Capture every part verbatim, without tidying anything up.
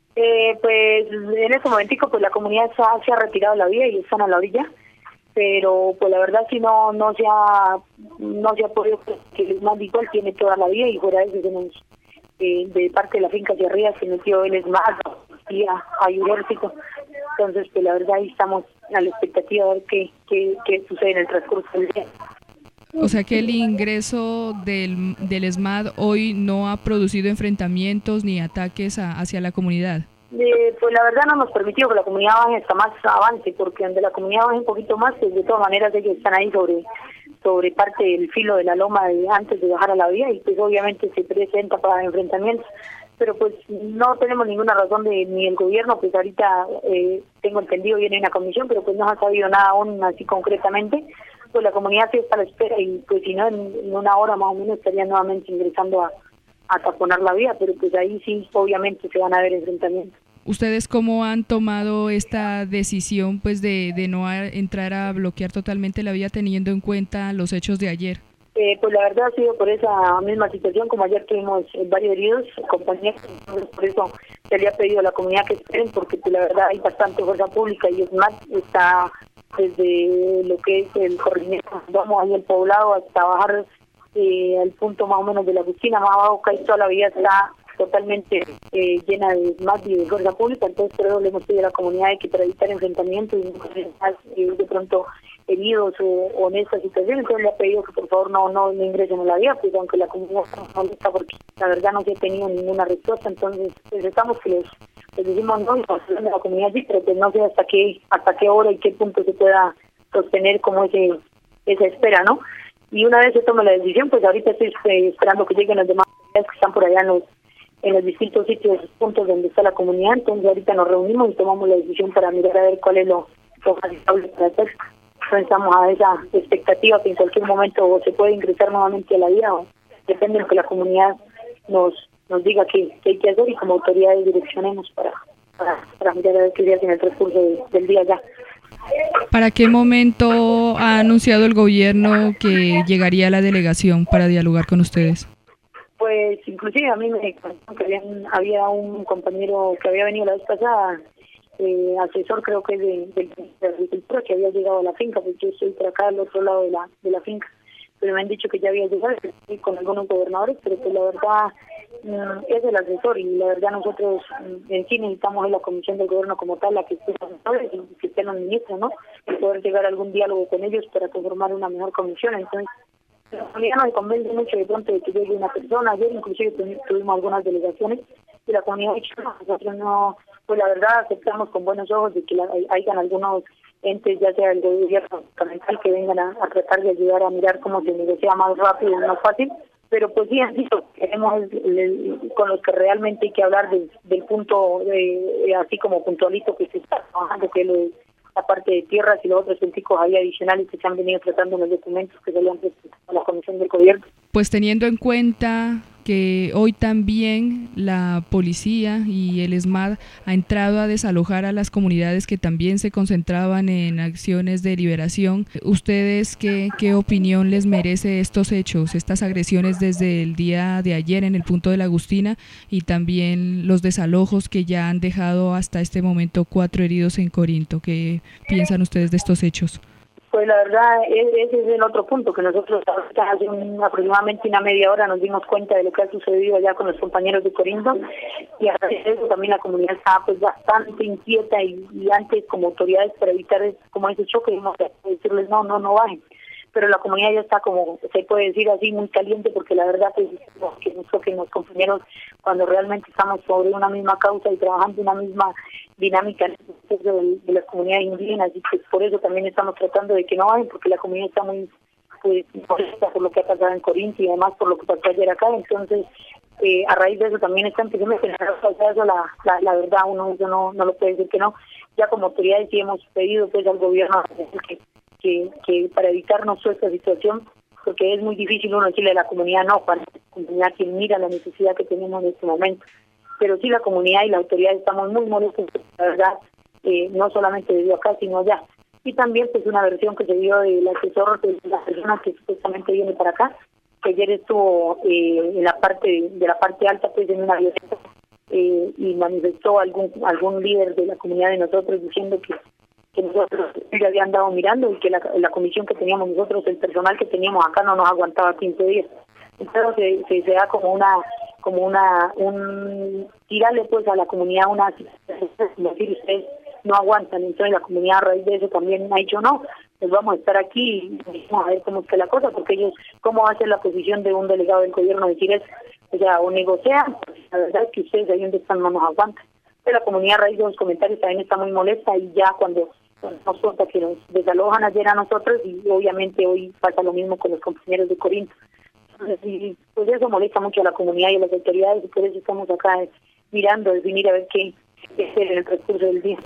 Eh, pues en este momentico pues la comunidad se ha, se ha retirado de la vía y están a la orilla, pero pues la verdad sí no no se ha no se ha podido, que el ESMAD igual tiene toda la vía y fuera de eso tenemos eh, de parte de la finca hacia arriba se metió el ESMAD y a, a ejército. Entonces pues la verdad ahí estamos a la expectativa de ver qué, qué, qué sucede en el transcurso del día. O sea que el ingreso del, del ESMAD hoy no ha producido enfrentamientos ni ataques a, hacia la comunidad. Eh, pues la verdad no nos permitió que la comunidad baje hasta más avance, porque donde la comunidad baje un poquito más, pues de todas maneras ellos están ahí sobre sobre parte del filo de la loma de, antes de bajar a la vía y pues obviamente se presenta para enfrentamientos, pero pues no tenemos ninguna razón de ni el gobierno, pues ahorita eh, tengo entendido viene una comisión, pero pues no ha sabido nada aún así concretamente. Pues la comunidad sí está a la espera y pues si no en, en una hora más o menos estaría nuevamente ingresando a, a taponar la vía, pero pues ahí sí obviamente se van a ver enfrentamientos. ¿Ustedes cómo han tomado esta decisión pues de, de no a, entrar a bloquear totalmente la vía teniendo en cuenta los hechos de ayer? Eh, pues la verdad ha sido por esa misma situación, como ayer tuvimos varios heridos, compañeros, por eso se le ha pedido a la comunidad que esperen, porque pues, la verdad hay bastante fuerza pública y ESMAD está desde lo que es el corregimiento, vamos ahí el poblado hasta bajar eh, al punto más o menos de la piscina, más abajo casi toda la vía está totalmente eh, llena de ESMAD y de fuerza pública, entonces por eso le hemos pedido a la comunidad de que para evitar enfrentamientos y más eh, de pronto heridos o, o en esta situación, entonces le ha pedido que por favor no no, no ingresen a la vía, pues aunque la comunidad está molesta porque la verdad no se ha tenido ninguna respuesta, entonces pues estamos que les, les decimos no, y de la comunidad sí, pero pues no sé hasta qué hasta qué hora y qué punto se pueda sostener como ese esa espera, ¿no? Y una vez se tome la decisión, pues ahorita estoy eh, esperando que lleguen las demás que están por allá en los en los distintos sitios, puntos donde está la comunidad, entonces ahorita nos reunimos y tomamos la decisión para mirar a ver cuál es lo, lo más estable para hacer. Entonces estamos a esa expectativa que en cualquier momento se puede ingresar nuevamente a la vía, o depende de lo que la comunidad nos nos diga que, que hay que hacer y como autoridades direccionemos para, para, para mirar a ver qué se hace en el transcurso de, del día ya. ¿Para qué momento ha anunciado el gobierno que llegaría la delegación para dialogar con ustedes? Pues inclusive a mí me contaron que habían, había un compañero que había venido la vez pasada, eh, asesor creo que es de, de, de agricultura, que había llegado a la finca, porque yo estoy por acá al otro lado de la de la finca, pero me han dicho que ya había llegado con algunos gobernadores, pero pues la verdad mm, es el asesor y la verdad nosotros mm, en sí necesitamos en la comisión del gobierno como tal, la que estén los asesores y que estén los ministros, ¿no? Y poder llegar a algún diálogo con ellos para conformar una mejor comisión, entonces la comunidad no me convence mucho de pronto de que llegue una persona. Ayer inclusive tuvimos algunas delegaciones y la comunidad ha dicho no, nosotros no, pues la verdad aceptamos con buenos ojos de que la, hayan algunos entes, ya sea el gobierno fundamental, que vengan a, a tratar de ayudar a mirar cómo se negocia más rápido y más fácil, pero pues sí, así queremos el, el, con los que realmente hay que hablar de, del punto, de, así como puntualito que se está trabajando, que lo la parte de tierras y los otros puntos ahí adicionales que se han venido tratando en los documentos que se le han presentado a la Comisión del Gobierno. Pues teniendo en cuenta que hoy también la policía y el ESMAD ha entrado a desalojar a las comunidades que también se concentraban en acciones de liberación, ¿ustedes qué, qué opinión les merece estos hechos, estas agresiones desde el día de ayer en el punto de la Agustina y también los desalojos que ya han dejado hasta este momento cuatro heridos en Corinto? ¿Qué piensan ustedes de estos hechos? Pues la verdad, ese es el otro punto, que nosotros hace un, aproximadamente una media hora nos dimos cuenta de lo que ha sucedido allá con los compañeros de Corinto, y a raíz de eso también la comunidad estaba pues bastante inquieta y, y antes como autoridades para evitar como ese choque, no, decirles no, no, no bajen. Pero la comunidad ya está como, se puede decir así, muy caliente, porque la verdad pues que nos toquen los compañeros cuando realmente estamos sobre una misma causa y trabajando una misma dinámica en el proceso de, de las comunidades indígenas, y pues por eso también estamos tratando de que no vayan, porque la comunidad está muy pues molesta por lo que ha pasado en Corinto y además por lo que pasó ayer acá, entonces eh, a raíz de eso también está empezando a generar eso, la, la, la verdad uno yo no, no lo puede decir que no, ya como autoridades sí hemos pedido pues al gobierno que Que, que para evitarnos toda esta situación, porque es muy difícil uno decirle a la comunidad no, para la comunidad que mira la necesidad que tenemos en este momento, pero sí la comunidad y la autoridad estamos muy molestos, la verdad, eh, no solamente desde acá, sino allá. Y también pues una versión que se dio del asesor de la persona que supuestamente viene para acá, que ayer estuvo eh, en la parte de la parte alta, pues en una avioneta, eh, y manifestó algún algún líder de la comunidad de nosotros diciendo que, que nosotros ya habían dado mirando y que la, la comisión que teníamos nosotros, el personal que teníamos acá no nos aguantaba quince días. Entonces se, se, se da como una, como una, un tirarle pues a la comunidad una, decir ustedes no aguantan, entonces la comunidad a raíz de eso también ha dicho no, pues vamos a estar aquí y vamos a ver cómo es que la cosa, porque ellos, cómo va a ser la posición de un delegado del gobierno decir eso, o sea, o negocian, la verdad es que ustedes ahí donde están no nos aguantan. Pero la comunidad a raíz de los comentarios también está muy molesta y ya cuando nos cuenta que nos desalojan ayer a nosotros y obviamente hoy pasa lo mismo con los compañeros de Corinto. Entonces, y, pues eso molesta mucho a la comunidad y a las autoridades y por eso estamos acá eh, mirando, definir a ver qué hacer en el transcurso del día.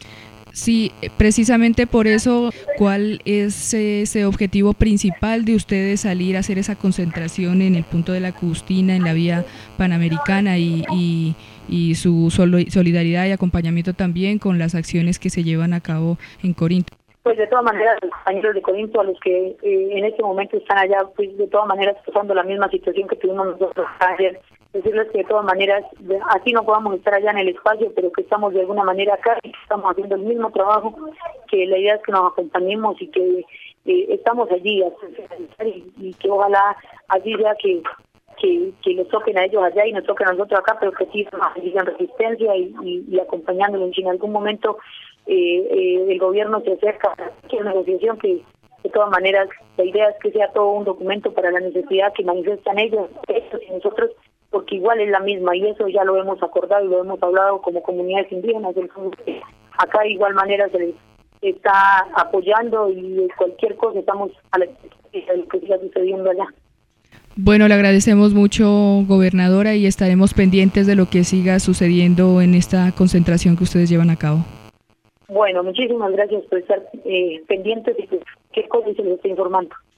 Sí, precisamente por eso, ¿cuál es ese objetivo principal de ustedes salir a hacer esa concentración en el punto de la Cubustina, en la vía panamericana y, y, y su solidaridad y acompañamiento también con las acciones que se llevan a cabo en Corinto? Pues de todas maneras, los compañeros de Corinto, a los que eh, en este momento están allá, pues de todas maneras pasando la misma situación que tuvimos nosotros ayer, decirles que de todas maneras, de, así no podamos estar allá en el espacio, pero que estamos de alguna manera acá y que estamos haciendo el mismo trabajo, que la idea es que nos acompañemos y que eh, estamos allí y, y que ojalá allí sea que, que que les toquen a ellos allá y nos toquen a nosotros acá, pero que sí sigan resistencia y, y, y acompañándolos. Si en algún momento eh, eh, el gobierno se acerca a cualquier negociación, que de todas maneras la idea es que sea todo un documento para la necesidad que manifiestan ellos, ellos y nosotros, porque igual es la misma y eso ya lo hemos acordado y lo hemos hablado como comunidades indígenas. Acá de igual manera se les está apoyando y cualquier cosa estamos a la expectativa de lo que siga sucediendo allá. Bueno, le agradecemos mucho, gobernadora, y estaremos pendientes de lo que siga sucediendo en esta concentración que ustedes llevan a cabo. Bueno, muchísimas gracias por estar eh, pendientes y qué cosa se les está informando.